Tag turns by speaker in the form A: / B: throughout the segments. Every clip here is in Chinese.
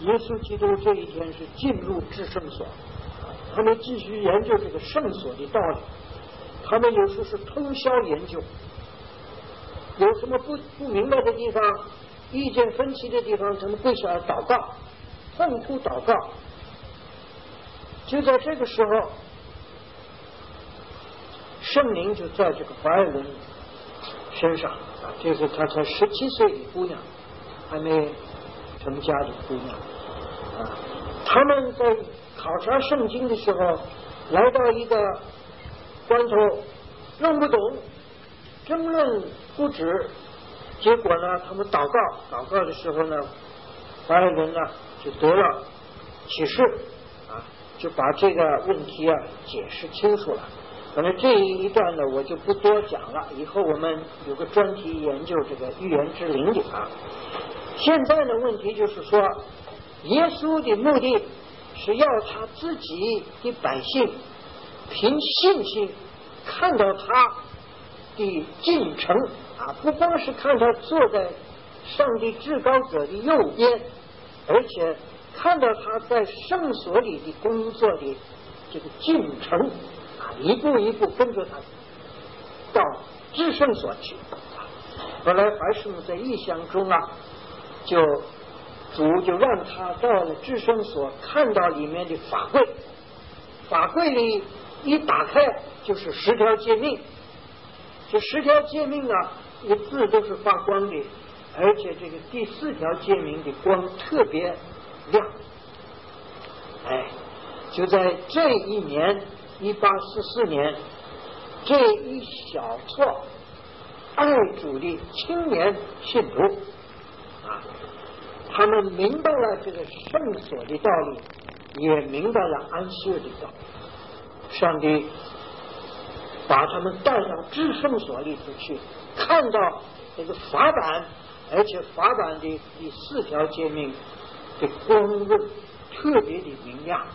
A: 耶稣基督这一天是进入至圣所，他们继续研究这个圣所的道理，他们有时是通宵研究，有什么不明白的地方，意见分歧的地方，他们跪下来祷告，痛哭祷告。就在这个时候，圣灵就在这个怀尔伦身上啊，这是她才17岁的姑娘，还没成家的姑娘啊。他们在考察圣经的时候，来到一个关头，弄不懂，争论不止。结果呢，他们祷告的时候呢，怀尔伦呢就得了启示啊，就把这个问题啊解释清楚了。反正这一段呢我就不多讲了，以后我们有个专题研究这个预言之灵的啊。现在的问题就是说，耶稣的目的是要他自己的百姓凭信心看到他的进程啊，不光是看他坐在上帝至高者的右边，而且看到他在圣所里的工作的这个进程啊，一步一步跟着他到至圣所去。本来怀师母在异象中啊，主就让他到了至圣所，看到里面的法柜，法柜里一打开就是10条诫命，这10条诫命啊，这个字都是发光的，而且这个第4条诫命的光特别亮。就在这一年1844年，这一小撮爱主的青年信徒啊，他们明白了这个圣所的道理，也明白了安息日的道理。上帝把他们带到至圣所里头去，看到这个法版，而且法版的第4条诫命的光润特别的明亮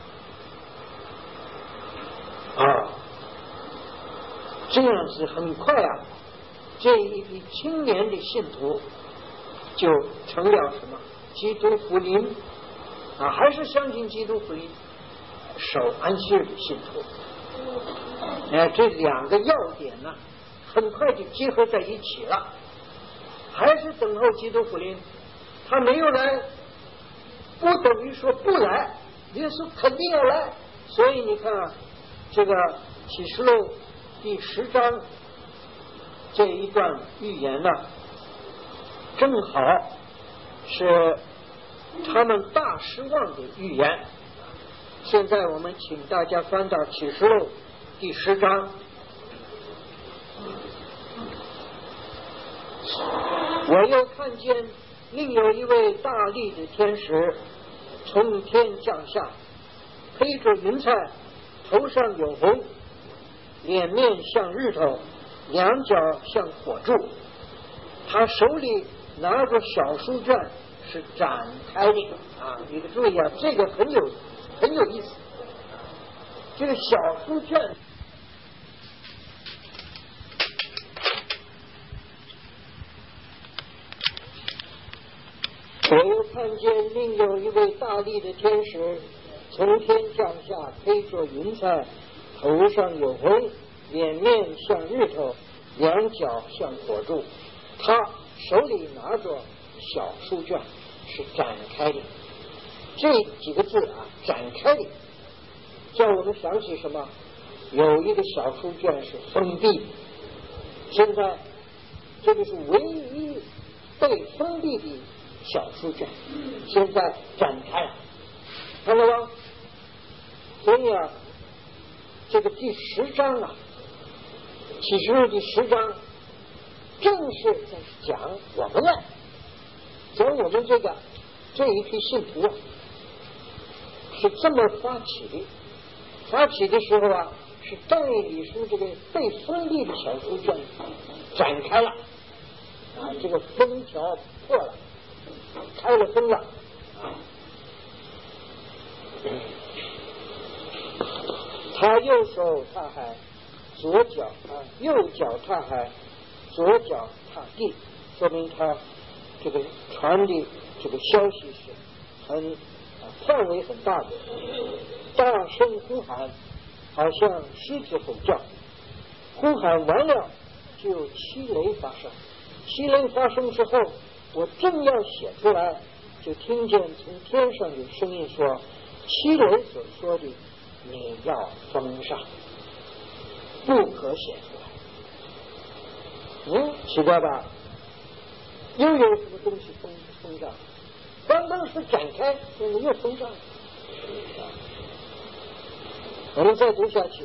A: 啊，这样子很快啊，这一批青年的信徒就成了什么基督福音啊，还是相信基督福音，守安息日的信徒。这2个要点呢，很快就结合在一起了。还是等候基督福音，他没有来，不等于说不来，耶稣肯定要来。所以你看啊，这个启示录第10章这一段预言呢，正好是他们大失望的预言。现在我们请大家翻到启示录第10章，我又看见另有一位大力的天使从天降下，披着云彩，头上有红，脸面像日头，两脚像火柱，他手里拿着小书卷，是展开的啊！你注意啊，这个很有意思。这个小书卷，我又看见另有一位大力的天使从天降下，披着云彩，头上有红，脸面像日头，两脚像火柱，他手里拿着小书卷，是展开的。这几个字啊，展开的，叫我们想起什么？有一个小书卷是封闭，现在这个是唯一被封闭的小书卷，现在展开了，看到吗？所以啊，这个第10章啊，启示录第10章，正是在讲我们了，讲我们这一批信徒啊，是这么发起的。发起的时候啊，是代理书这个被封闭的小书卷展开了啊，这个封条破了，开了封了。他右手踏海，左脚右脚踏海，左脚踏地，说明他这个传的这个消息是很范围很大的，大声呼喊，好像狮子吼叫。呼喊完了，就有七雷发生。七雷发生之后，我正要写出来，就听见从天上有声音说：七雷所说的，你要封上，不可写出来。奇怪吧？又有什么东西封上？刚刚是展开，现在又封上。我们再读下去。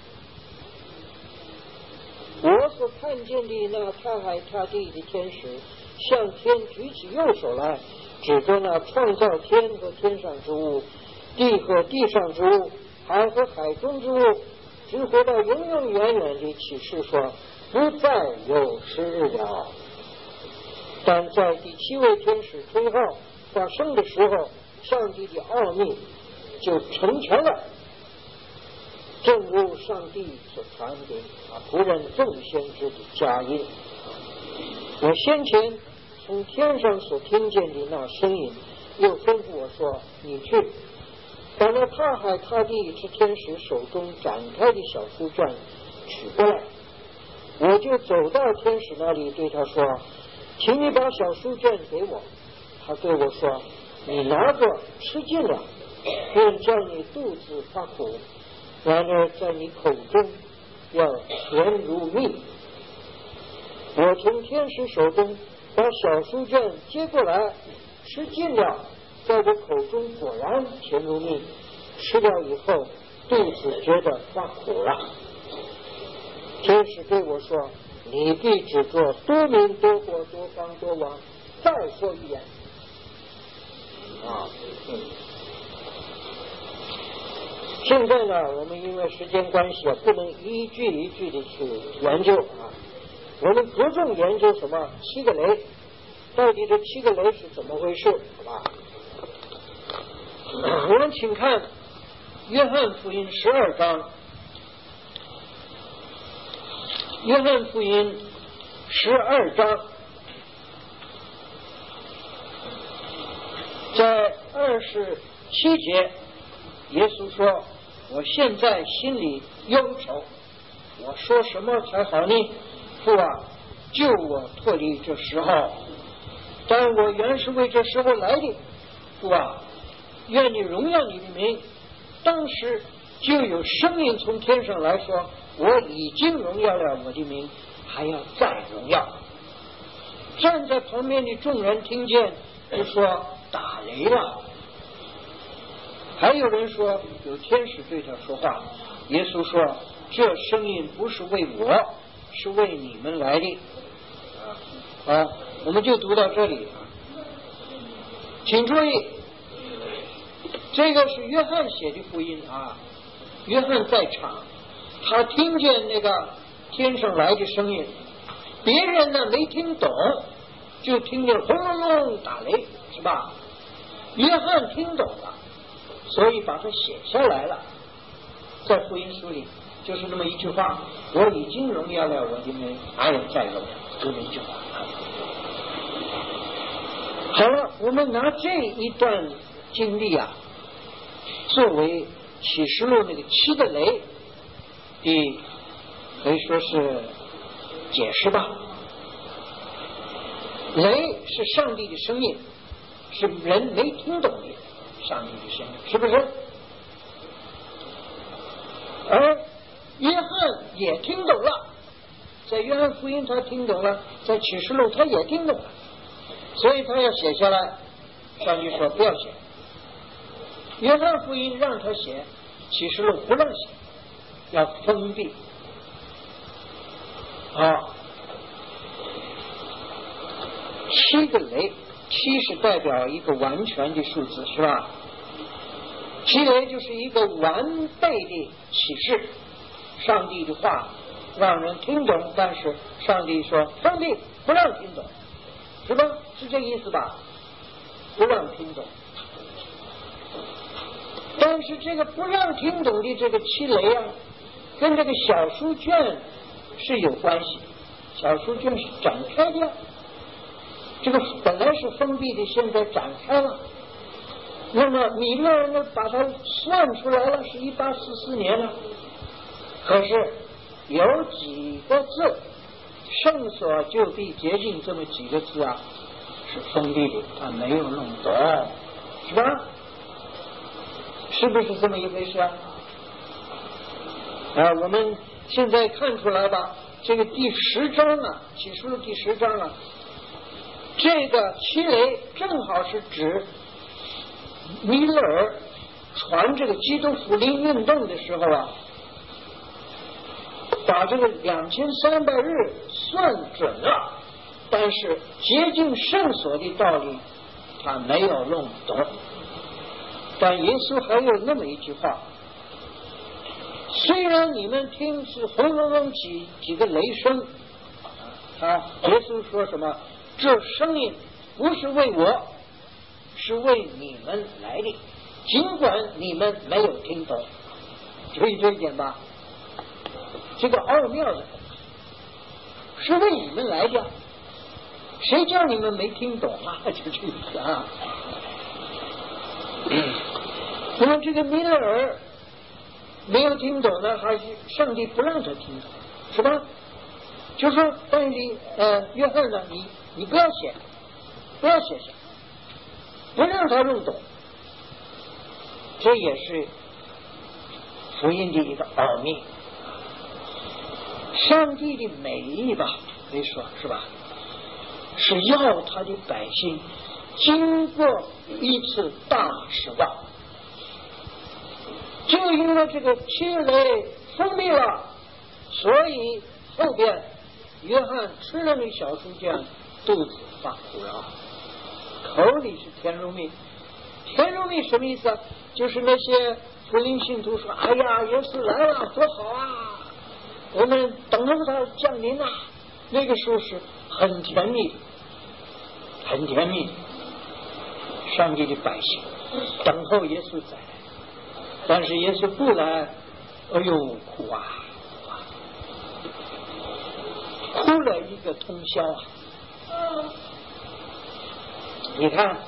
A: 我所看见的那踏海踏地的天使，向天举起右手来，指着那创造天和天上之物，地和地上之物，海和海中之物，直活到永永远远的启示说，不再有时日了。但在第七位天使吹号发生的时候，上帝的奥秘就成全了，正如上帝所传的仆人众先知的佳音。我先前从天上所听见的那声音，又吩咐我说：你去把那踏海踏地之天使手中展开的小书卷取过来。我就走到天使那里，对他说：请你把小书卷给我。他对我说：你拿着吃尽了，便叫你肚子发苦，然而在你口中要甜如蜜。我从天使手中把小书卷接过来，吃尽了，在我口中果然甜如蜜。吃了以后，肚子觉得发苦了。天使对我说：你必只做多民多国多方多王，再说一言。现在呢，我们因为时间关系不能一句一句的去研究我们着重研究什么？七个雷，到底这七个雷是怎么回事？好吧？我们请看约翰福音12章，约翰福音12章，在27节，耶稣说：我现在心里忧愁，我说什么才好呢？父啊，救我脱离这时候，但我原是为这时候来的。父啊，愿你荣耀你的名。当时就有声音从天上来说：我已经荣耀了我的名，还要再荣耀。站在旁边的众人听见，就说：打雷了。还有人说有天使对他说话。耶稣说：这声音不是为我，是为你们来的。我们就读到这里。请注意，这个是约翰写的福音约翰在场，他听见那个天上来的声音，别人呢没听懂，就听见轰隆隆打雷，是吧？约翰听懂了，所以把它写下来了，在福音书里就是那么一句话：我已经荣耀了我的名，还有再荣耀，就那一句话。好了，我们拿这一段经历作为启示录那个七个雷的可以说是解释吧。雷是上帝的声音，是人没听懂的上帝的声音，是不是？而约翰也听懂了，在约翰福音他听懂了，在启示录他也听懂了，所以他要写下来。上帝说不要写，约翰福音让他写，启示录不让写，要封闭。七个雷，七是代表一个完全的数字，是吧？七雷就是一个完备的启示，上帝的话让人听懂，但是上帝说封闭，不让听懂，是吧？是这个意思吧？不让听懂。但是这个不让听懂的这个七雷跟这个小书卷是有关系。小书卷是展开的，这个本来是封闭的，现在展开了。 那么米勒尔呢，把它算出来了，是1844年了。可是有几个字，圣所就地洁净这么几个字啊，是封闭的，他没有弄懂，是吧？是不是这么一回事啊？我们现在看出来吧，这个第10章啊，启示录第10章啊，这个七雷正好是指米勒尔传这个基督福音运动的时候啊，把这个2300日算准了，但是洁净圣所的道理他没有弄懂。但耶稣还有那么一句话，虽然你们听是轰隆隆几个雷声，耶稣说什么？这声音不是为我，是为你们来的，尽管你们没有听懂。注意这一点吧，这个奥妙的是为你们来的，谁叫你们没听懂啊？就这意思啊。那么这个米勒尔没有听懂呢，还是上帝不让他听懂，是吧？就说但是约翰呢，你不要写下，不让他弄懂，这也是福音的一个奥秘。上帝的美意吧，可以说是吧，是要他的百姓经过一次大失望。就因为这个七雷封闭了，所以后边约翰吃了那小树酱，肚子发苦了，口里是甜如蜜。甜如蜜什么意思啊？就是那些福音信徒说：“哎呀，耶稣来了，多好啊！我们等候他降临啊！”那个时候是很甜蜜的，很甜蜜的。上帝的百姓等候耶稣再来。但是耶稣不来，哎呦，哭啊，哭了一个通宵啊！你看，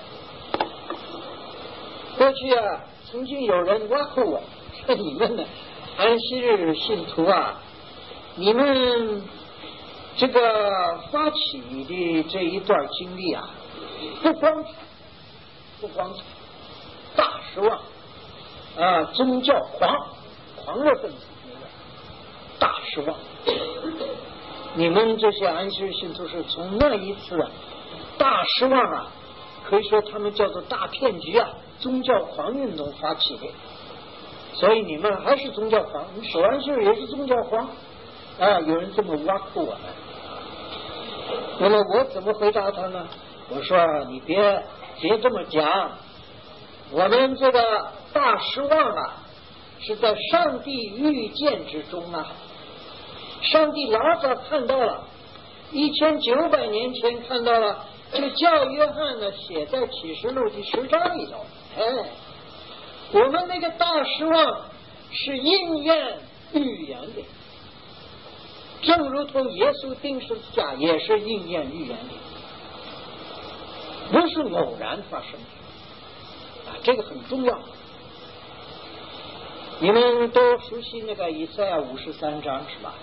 A: 过去啊，曾经有人挖苦我，说你们呢，安息日信徒啊，你们这个发起的这一段经历啊，不光彩，大失望。宗教狂热分子，大失望。你们这些安息日信徒是从那一次大失望啊，可以说他们叫做大骗局啊，宗教狂运动发起的。所以你们还是宗教狂，你守安息日也是宗教狂有人这么挖苦我们。那么我怎么回答他呢？我说你别这么讲，我们这个大失望啊，是在上帝预见之中啊。上帝老早看到了，1900年前看到了，就叫约翰呢写在启示录第10章里头。我们那个大失望是应验预言的，正如同耶稣钉十字架也是应验预言的，不是偶然发生的。这个很重要。你们都熟悉那个以赛亚53章是吧？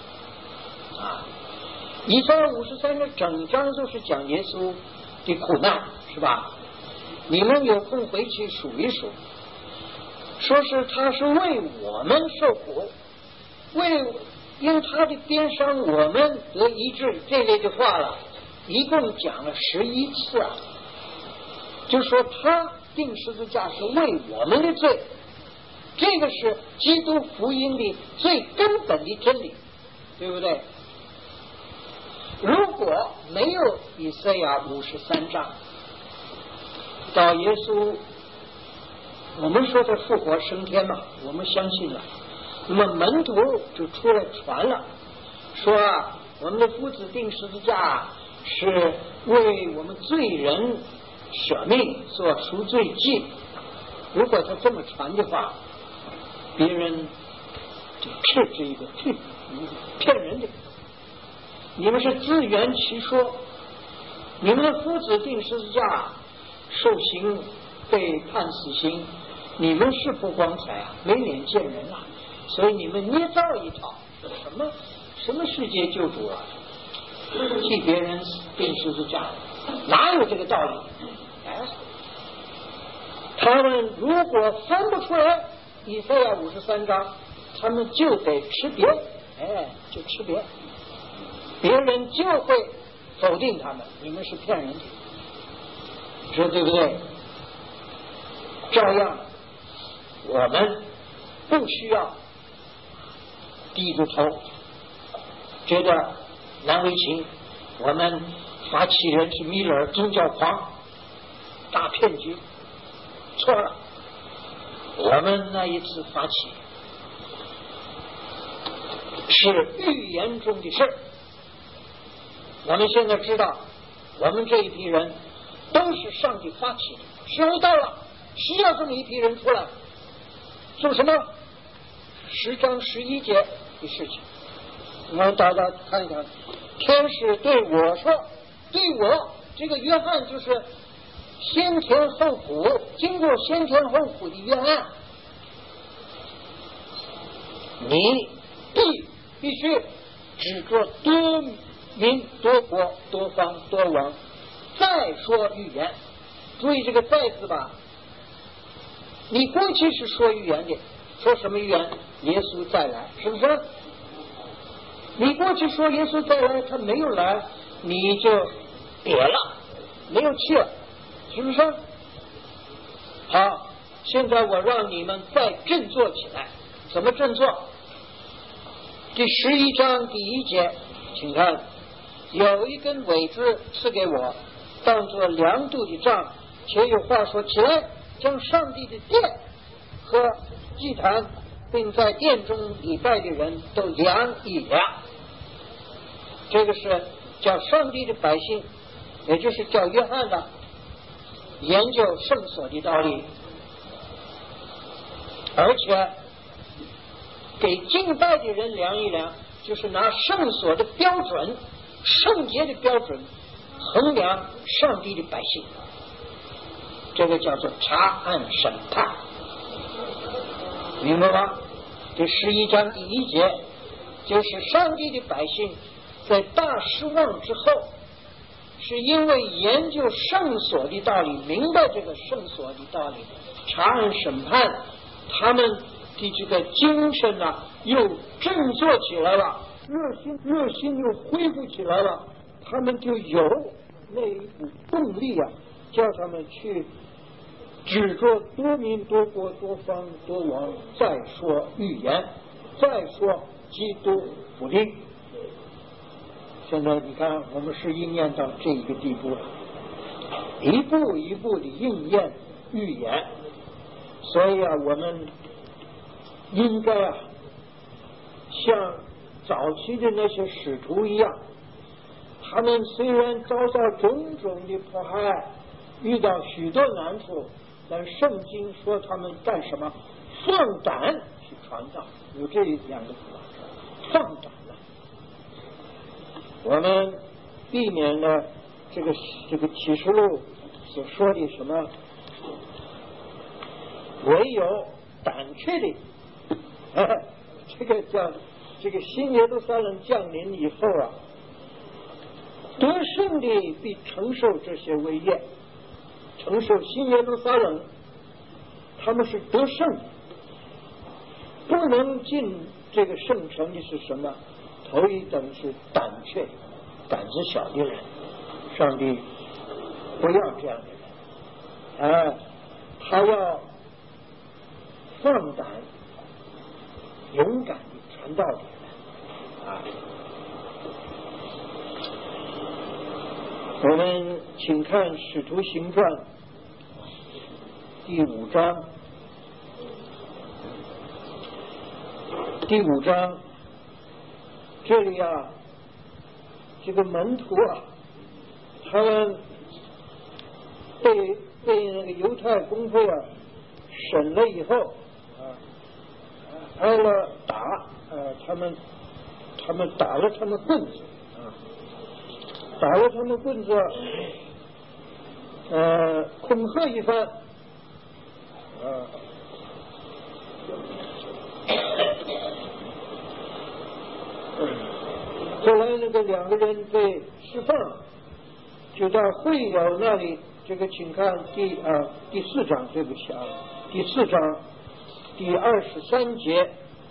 A: 以赛亚53章整章都是讲耶稣的苦难是吧？你们有空回去数一数，说是他是为我们受苦，因他的鞭伤我们得医治，这类的话了，一共讲了11次啊，就说他钉十字架是为我们的罪，这个是基督福音的最根本的真理，对不对？如果没有以赛亚53章，到耶稣，我们说他复活升天嘛，我们相信了，那么门徒就出来传了，说我们的夫子钉十字架是为我们罪人舍命做赎罪祭。如果他这么传的话，别人就斥之一个，骗人的，你们是自圆其说，你们的夫子钉十字架受刑被判死刑，你们是不光彩啊，没脸见人啊，所以你们捏造一套，什么世界救主啊，替别人钉十字架，哪有这个道理？他们如果分不出来以赛亚53章，他们就得吃别，就吃别，别人就会否定他们，你们是骗人的，说对不对？照样，我们不需要低着头，觉得难为情。我们发起人是米勒尔宗教狂，大骗局，错了。我们那一次发起是预言中的事。我们现在知道，我们这一批人都是上帝发起的，时候到了，需要这么一批人出来做什么？10章11节的事情。我们大家看一看，天使对我说，对我这个约翰就是先甜后苦，经过先甜后苦的约翰，你必须只做多民多国多方多王，再说预言。注意这个再字吧，你过去是说预言的，说什么预言？耶稣再来，是不是？你过去说耶稣再来，他没有来，你就瘪了，没有气了，是不是？好，现在我让你们再振作起来，怎么振作？第11章第1节，请看，有一根苇枝赐给我，当作量度的杖，且有话说，起来，将上帝的殿和祭坛，并在殿中礼拜的人都量一量。这个是叫上帝的百姓，也就是叫约翰的研究圣所的道理，而且给敬拜的人量一量，就是拿圣所的标准、圣洁的标准衡量上帝的百姓，这个叫做查案审判，明白吗？这11章第1节就是上帝的百姓在大失望之后，是因为研究圣所的道理，明白这个圣所的道理，查案审判，他们的这个精神又振作起来了，热心又恢复起来了，他们就有那一股动力叫他们去只做多民多国多方多王，再说预言，再说基督福音。现在你看，我们是应验到这一个地步了，一步一步的应验预言。所以我们应该像早期的那些使徒一样，他们虽然遭到种种的迫害，遇到许多难处，但圣经说他们干什么？放胆去传道，有这2个字，放胆了。我们避免了这个启示录所说的什么唯有胆怯的，这个叫这个新耶路撒冷降临以后得胜的必承受这些威严，承受新耶路撒冷，他们是得胜的。不能进这个圣城的是什么？头一等是胆怯、胆子小的人，上帝不要这样的人，他要放胆、勇敢的传道的人。我们请看《使徒行传》第5章。第5章这里这个门徒他们被那个犹太公会审了以后挨了打，他们打了他们棍子，打了他们棍子，恐吓一番， 后来那个两个人被释放，就到会友那里。这个请看第4章，对不起啊，第4章第23节。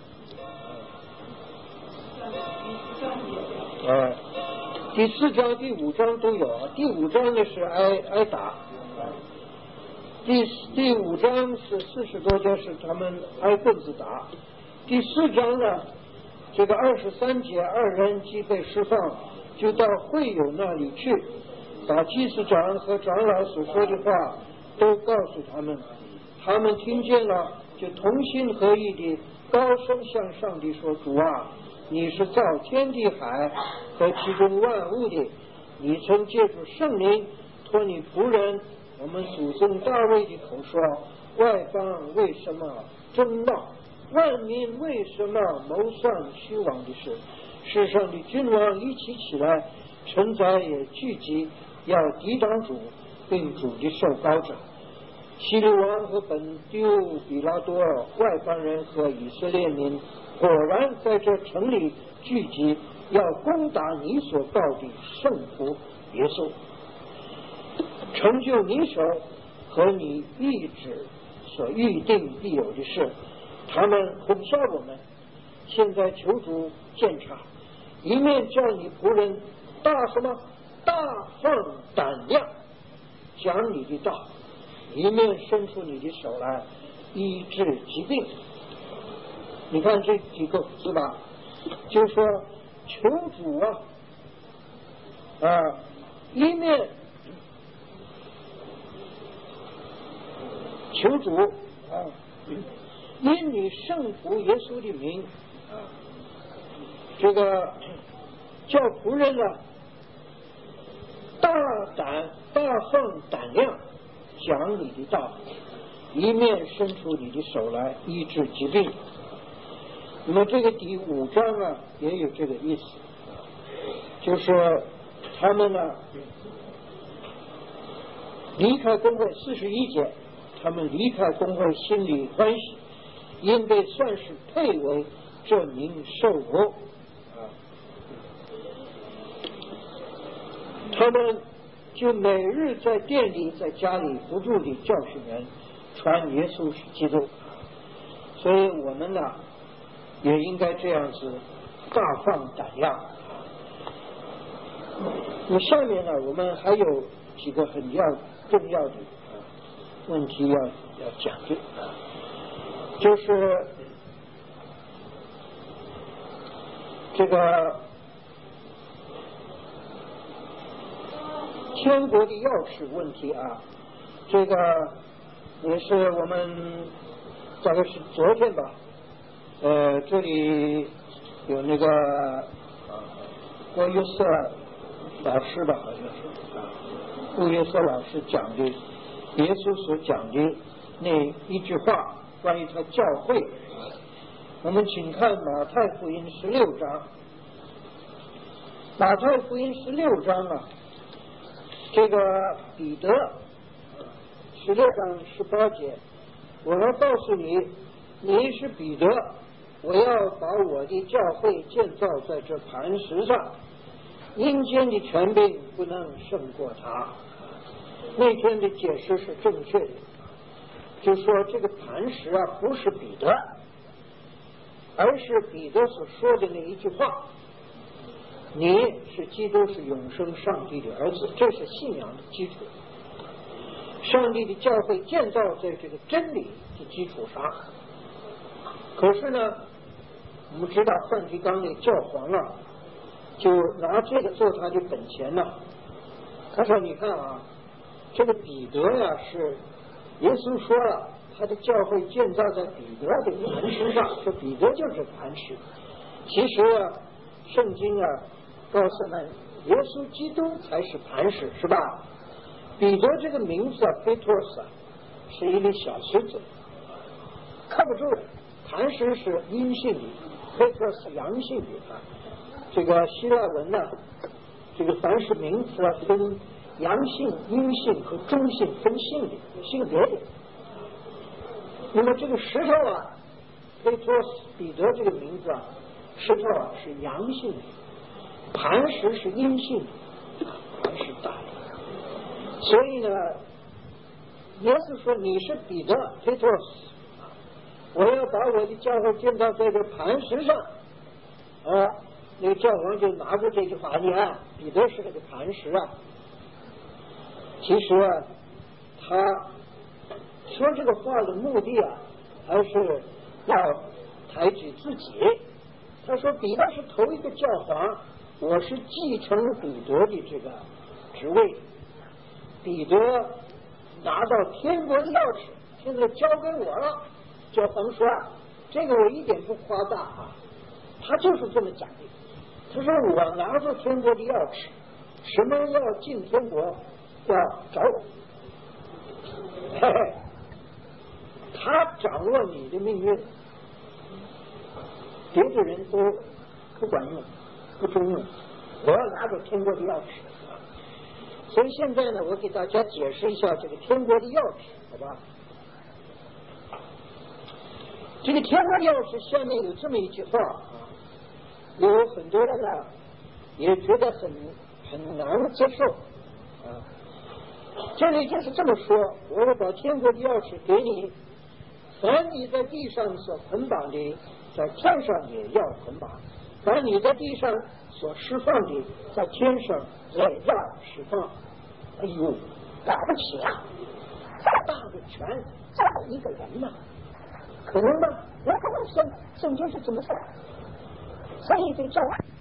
A: 第4章、第5章都有啊。第5章呢是挨打，第5章是40多家是他们挨棍子打。第4章呢，这个23节二人既被释放，就到会友那里去，把祭司长和长老所说的话都告诉他们。他们听见了，就同心合意地高声向上帝说：主啊，你是造天地海和其中万物的，你曾借助圣灵托你仆人我们祖宗大卫的口说，外邦为什么争闹，万民为什么谋算虚妄的事？世上的君王一起起来，臣宰也聚集，要抵挡主，并主的受膏者。希律王和本丢比拉多外邦人和以色列民果然在这城里聚集，要攻打你所报的圣仆耶稣，成就你手和你意志所预定必有的事。他们恐吓我们，现在求主鉴察，一面叫你仆人大放胆量讲你的道，一面伸出你的手来医治疾病。你看这几个是吧？就是说求主一面求主因你圣仆耶稣的名这个叫仆人呢大放胆量讲你的道，一面伸出你的手来医治疾病。那么这个第5章也有这个意思，就是他们离开公会41节，他们离开公会心里欢喜，因被算是配为这名受辱他们就每日在店里在家里不住地教训人，传耶稣是基督。所以我们也应该这样子大放胆量。那下面我们还有几个很重要的问题要讲的，就是这个天国的钥匙问题这个也是我们大概是昨天吧，这里有那个郭约瑟老师吧，好像是郭约瑟老师讲的耶稣所讲的那一句话，关于他教会。我们请看马太福音16章，马太福音16章这个彼得16章18节，我要告诉你，你是彼得，我要把我的教会建造在这磐石上，阴间的权柄不能胜过他。那天的解释是正确的，就说这个磐石不是彼得，而是彼得所说的那一句话，你是基督，是永生上帝的儿子，这是信仰的基础。上帝的教会建造在这个真理的基础上。可是呢，我们知道梵蒂冈的教皇就拿这个做他的本钱他说你看这个彼得是耶稣说了，他的教会建造在彼得的磐石上，说彼得就是磐石。其实圣经告诉我们，耶稣基督才是磐石，是吧？彼得这个名字Petros是一粒小石子，靠不住的。磐石是阴性的，Petros是阳性的这个希腊文这个凡是名词分阳性、阴性和中性分性的性别的。 那么这个石头啊，佩托斯彼得这个名字啊，石头啊是阳性的，磐石是阴性的，磐石大的。所以呢，耶稣说你是彼得，佩托斯，我要把我的教会建造在这磐石上。那个教皇就拿着这句话，你看彼得是那个磐石啊。其实啊，他说这个话的目的啊，还是要抬举自己。他说彼得是头一个教皇，我是继承彼得的这个职位。彼得拿到天国的钥匙，现在交给我了。教皇说这个我一点不夸大啊，他就是这么讲的。他说我拿着天国的钥匙，什么要进天国要找我。嘿嘿，他掌握你的命运，别的人都不管用，不中用。我要拿着天国的钥匙。所以现在呢，我给大家解释一下这个天国的钥匙，好吧？这个天国钥匙下面有这么一句话啊，有很多人呢也觉得很难接受啊。这里就是这么说：我要把天国的钥匙给你，凡你在地上所捆绑的，在天上也要捆绑；凡你在地上所释放的，在天上也要释放。哎呦，了不起啊！这么大的权，这么一个人呢？可能吗？我可能圣经是怎么说？所以这个教